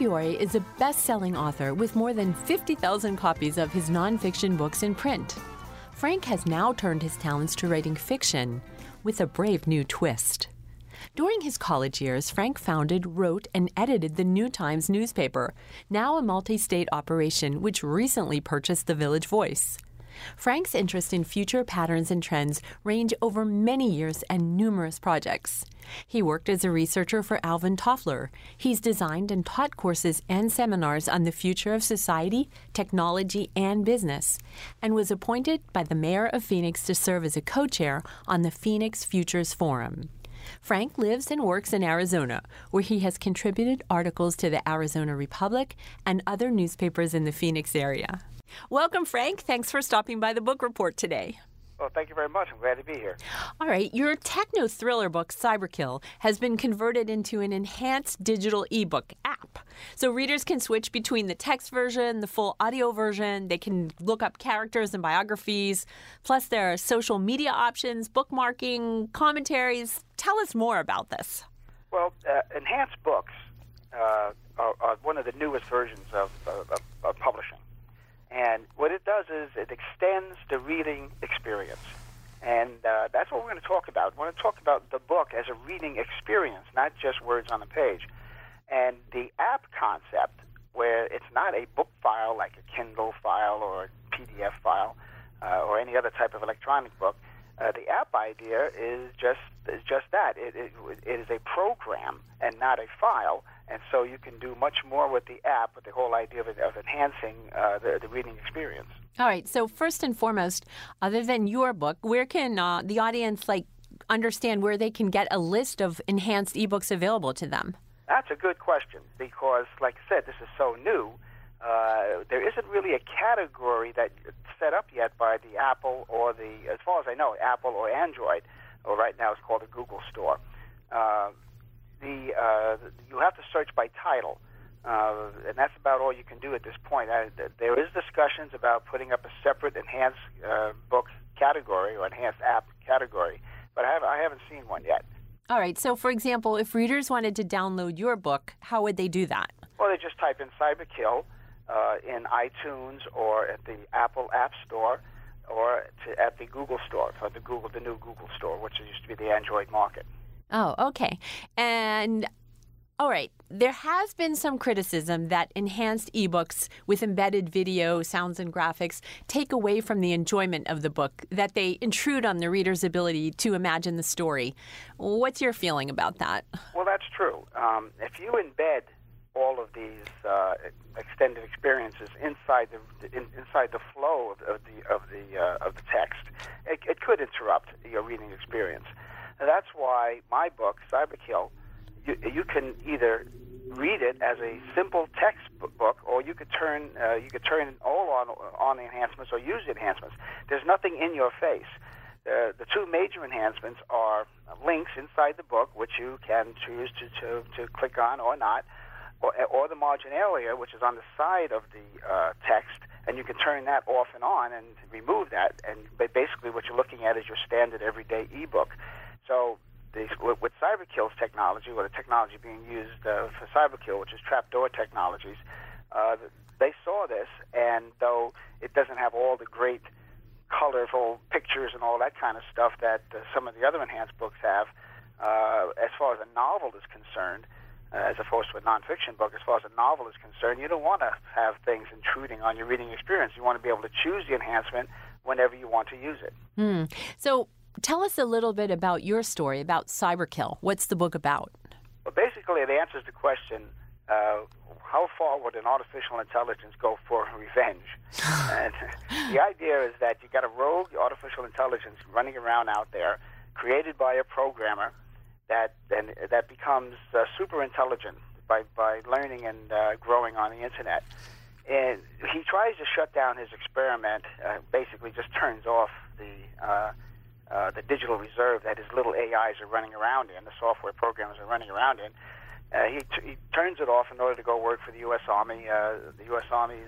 Fiore is a best-selling author with more than 50,000 copies of his nonfiction books in print. Frank has now turned his talents to writing fiction with a brave new twist. During his college years, Frank founded, wrote, and edited the New Times newspaper, now a multi-state operation which recently purchased the Village Voice. Frank's interest in future patterns and trends range over many years and numerous projects. He worked as a researcher for Alvin Toffler. He's designed and taught courses and seminars on the future of society, technology, and business, and was appointed by the mayor of Phoenix to serve as a co-chair on the Phoenix Futures Forum. Frank lives and works in Arizona, where he has contributed articles to the Arizona Republic and other newspapers in the Phoenix area. Welcome, Frank. Thanks for stopping by the Book Report today. Well, thank you very much. I'm glad to be here. All right. Your techno-thriller book, Cyberkill, has been converted into an enhanced digital ebook app. So readers can switch between the text version, the full audio version. They can look up characters and biographies. Plus, there are social media options, bookmarking, commentaries. Tell us more about this. Well, enhanced books are one of the newest versions of publishing. And what it does is it extends the reading experience. And that's what we're going to talk about. We're going to talk about the book as a reading experience, not just words on the page. And the app concept, where it's not a book file like a Kindle file or a PDF file or any other type of electronic book, the app idea is just that. It is a program and not a file. And so you can do much more with the app, with the whole idea of enhancing the reading experience. All right. So first and foremost, other than your book, where can the audience understand where they can get a list of enhanced ebooks available to them? That's a good question because, like I said, this is so new. There isn't really a category that's set up yet by the Apple or as far as I know, Apple or Android, or right now it's called the Google Store. You have to search by title, and that's about all you can do at this point. There is discussions about putting up a separate enhanced book category or enhanced app category, but I haven't seen one yet. All right. So, for example, if readers wanted to download your book, how would they do that? Well, they just type in Cyberkill in iTunes or at the Apple App Store or at the Google Store, or the new Google Store, which used to be the Android market. Oh, okay. And, all right, there has been some criticism that enhanced ebooks with embedded video, sounds, and graphics take away from the enjoyment of the book, that they intrude on the reader's ability to imagine the story. What's your feeling about that? Well, that's true. If you embed all of these extended experiences inside the flow of the text, it could interrupt your reading experience. And that's why my book, Cyberkill, you can either read it as a simple text book, or you could turn all on the enhancements or use the enhancements. There's nothing in your face. The two major enhancements are links inside the book, which you can choose to click on or not, or the marginalia, which is on the side of the text, and you can turn that off and on and remove that. And basically what you're looking at is your standard everyday ebook. So with Cyberkill's technology, or the technology being used for Cyberkill, which is trapdoor technologies, they saw this, and though it doesn't have all the great colorful pictures and all that kind of stuff that some of the other enhanced books have, as far as a novel is concerned, as opposed to a nonfiction book, as far as a novel is concerned, you don't want to have things intruding on your reading experience. You want to be able to choose the enhancement whenever you want to use it. So tell us a little bit about your story, about Cyberkill. What's the book about? Well, basically, it answers the question, how far would an artificial intelligence go for revenge? And the idea is that you got a rogue artificial intelligence running around out there, created by a programmer that becomes super intelligent by learning and growing on the internet. And he tries to shut down his experiment, basically just turns off the digital reserve that his little AIs are running around in, the software programs are running around in. He turns it off in order to go work for the U.S. Army. The U.S. Army's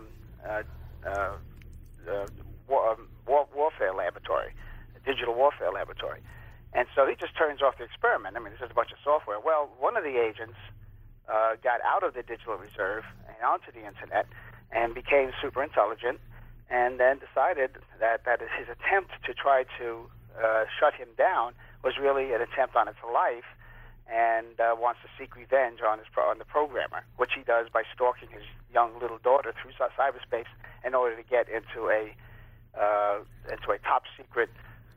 warfare laboratory, digital warfare laboratory. And so he just turns off the experiment. I mean, this is a bunch of software. Well, one of the agents got out of the digital reserve and onto the internet and became super intelligent, and then decided that his attempt to try to shut him down was really an attempt on his life, and wants to seek revenge on the programmer, which he does by stalking his young little daughter through cyberspace in order to get into a top secret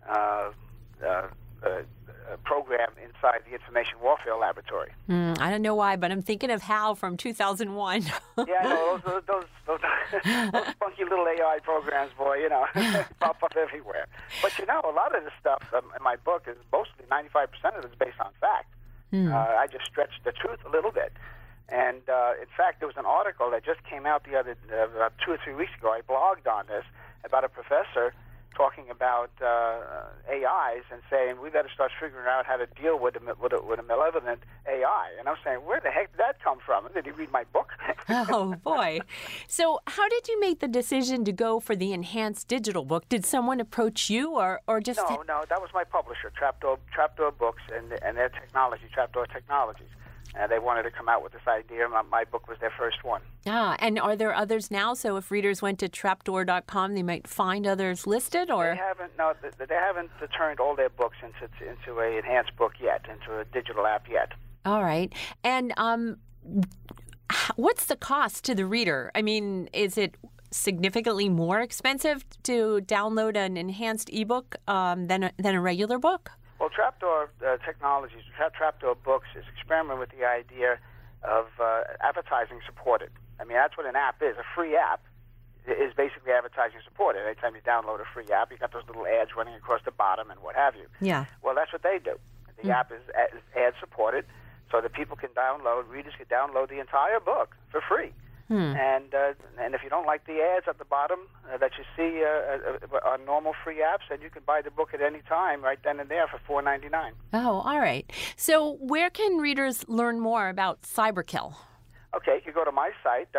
program inside the Information Warfare Laboratory. I don't know why, but I'm thinking of Hal from 2001. Yeah, no, those funky little AI programs, boy, pop up everywhere. But a lot of the stuff in my book is mostly 95% of it is based on fact. I just stretched the truth a little bit. And in fact, there was an article that just came out about 2 or 3 weeks ago. I blogged on this about a professor talking about AIs and saying we better start figuring out how to deal with a malevolent AI. And I'm saying, where the heck did that come from? Did he read my book? Oh, boy. So how did you make the decision to go for the enhanced digital book? Did someone approach you or just... No, that was my publisher, Trapdoor Books, and their technology, Trapdoor Technologies. They wanted to come out with this idea. My book was their first one. And are there others now? So if readers went to trapdoor.com, they might find others listed, or? They haven't turned all their books into an enhanced book yet, into a digital app yet. All right. And what's the cost to the reader? I mean, is it significantly more expensive to download an enhanced ebook than a regular book? Well, Trapdoor Technologies, Trapdoor Books is experimenting with the idea of advertising supported. I mean, that's what an app is. A free app is basically advertising supported. Anytime you download a free app, you got those little ads running across the bottom and what have you. Yeah. Well, that's what they do. The app is ad supported, so that people can readers can download the entire book for free. And if you don't like the ads at the bottom that you see on normal free apps, then you can buy the book at any time, right then and there, for $4.99. Oh, all right. So where can readers learn more about Cyberkill? Okay, you can go to my site,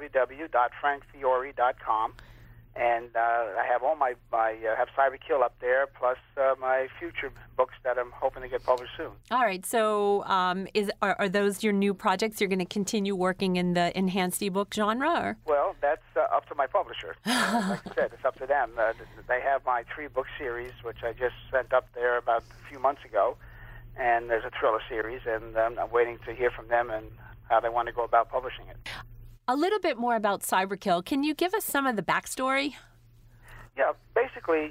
www.frankfiore.com, and I have all my have Cyberkill up there, plus my future books that I'm hoping to get published soon. All right. So are those your new projects? You're going to continue working in the enhanced ebook genre? Or? Well, that's up to my publisher. Like I said, it's up to them. They have my 3-book series, which I just sent up there about a few months ago, and there's a thriller series, and I'm waiting to hear from them and how they want to go about publishing it. A little bit more about Cyberkill. Can you give us some of the backstory? Yeah, basically,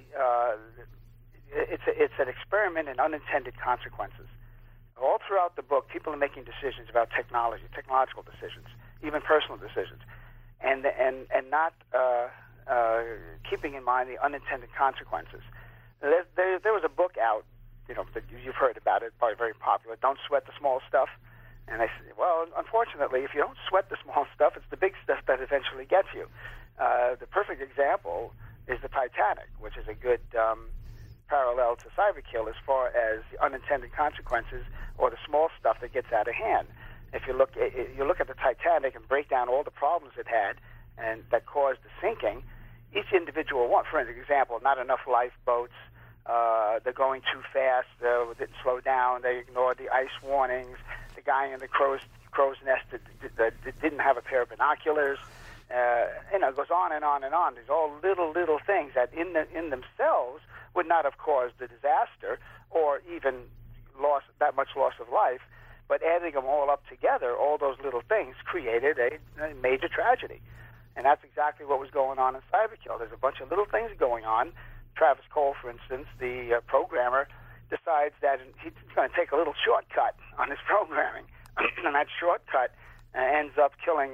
it's an experiment in unintended consequences. All throughout the book, people are making decisions about technological decisions, even personal decisions, and not keeping in mind the unintended consequences. There was a book out, that you've heard about it, probably very popular. Don't Sweat the Small Stuff. And I said, well, unfortunately, if you don't sweat the small stuff, it's the big stuff that eventually gets you. The perfect example is the Titanic, which is a good parallel to Cyberkill as far as the unintended consequences or the small stuff that gets out of hand. If you look at the Titanic and break down all the problems it had and that caused the sinking, each individual one, for example, not enough lifeboats, they're going too fast, didn't slow down, they ignored the ice warnings, the guy in the crow's nest that didn't have a pair of binoculars. It goes on and on and on. These all little things that in themselves would not have caused the disaster or even that much loss of life, but adding them all up together, all those little things created a major tragedy. And that's exactly what was going on in Cyberkill. There's a bunch of little things going on. Travis Cole, for instance, the programmer, decides that he's going to take a little shortcut on his programming, and that shortcut ends up killing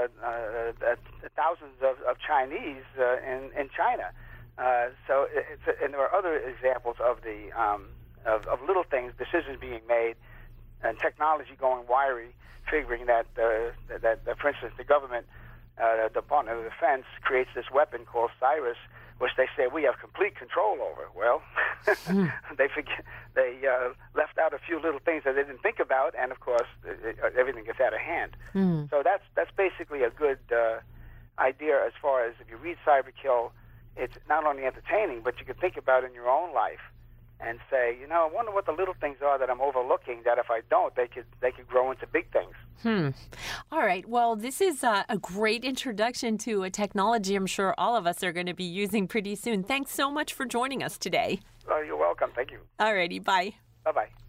thousands of Chinese in China. And there are other examples of of little things, decisions being made, and technology going wiry, figuring that for instance, the government, the Department of Defense, creates this weapon called Cyrus, which they say we have complete control over. Well, they left out a few little things that they didn't think about, and of course, everything gets out of hand. So that's basically a good idea as far as if you read Cyberkill, it's not only entertaining, but you can think about in your own life and say, I wonder what the little things are that I'm overlooking, that if I don't, they could grow into big things. All right. Well, this is a great introduction to a technology I'm sure all of us are going to be using pretty soon. Thanks so much for joining us today. Oh, you're welcome. Thank you. All righty. Bye. Bye-bye.